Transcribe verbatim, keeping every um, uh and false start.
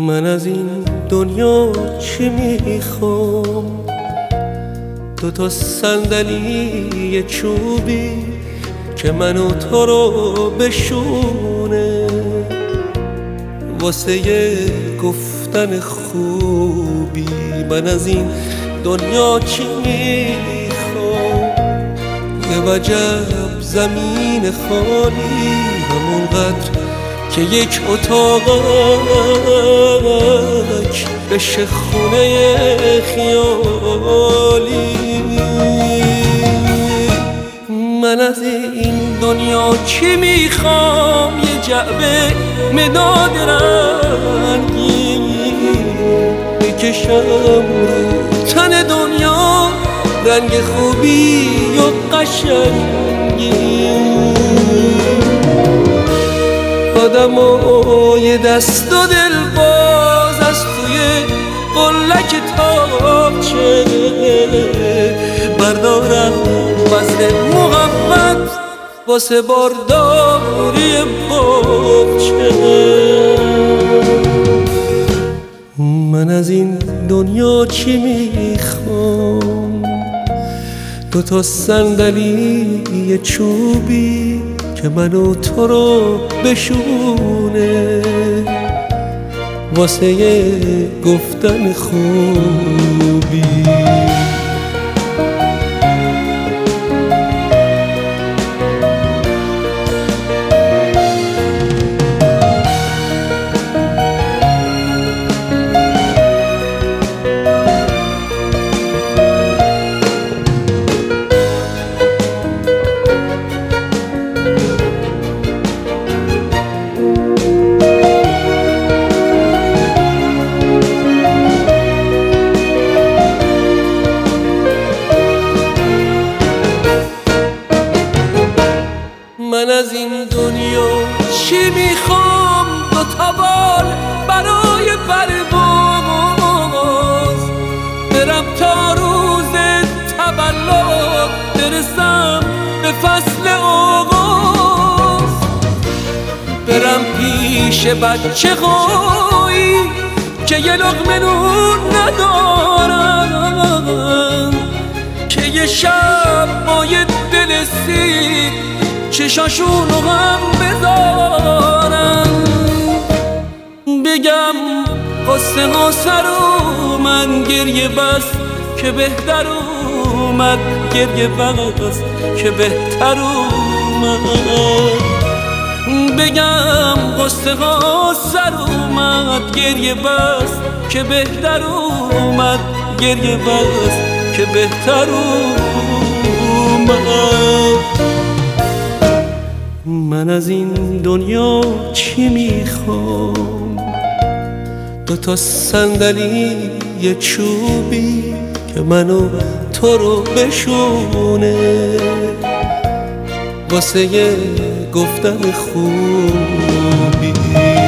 من از این دنیا چی میخوام؟ دو تا صندلی چوبی که منو تو رو بشونه، واسه گفتن خوبی. من از این دنیا چی میخوام؟ یه وجب زمین خالی، همونقدر که یک اتاقک بشه خونه خیالی. من از این دنیا چی میخوام؟ یه جعبه مداد رنگی بکشم رو تن دنیا، رنگ خوبی و قشنگی. آدمای دست و دل باز از توی قلک تاقچه بردارم وزن محبت واسه بارداری باغچه. من از این دنیا چی میخوام؟ دو تا صندلی چوبی که منو تو رو بشونه، واسه گفتن خوبی. من از این دنیا چی میخوام؟ دو تا بال برای پرواز، برم تا روز تولد برسم به فصل آغاز، برم پیش بچه هایی که یه لقمه نون ندارن، که یه شب با یه دل سیر چشاشونو هم بذارن. بگم قصه ها سر اومد، گریه بس که بهتر اومد، گریه بس که بهتر اومد. بگم قصه ها سر اومد، گریه بس که بهتر اومد، گریه بس که بهتر اومد. من از این دنیا چی میخوام؟ دو تا صندلی چوبی که منو تو رو بشونه، واسه گفتن خوبی.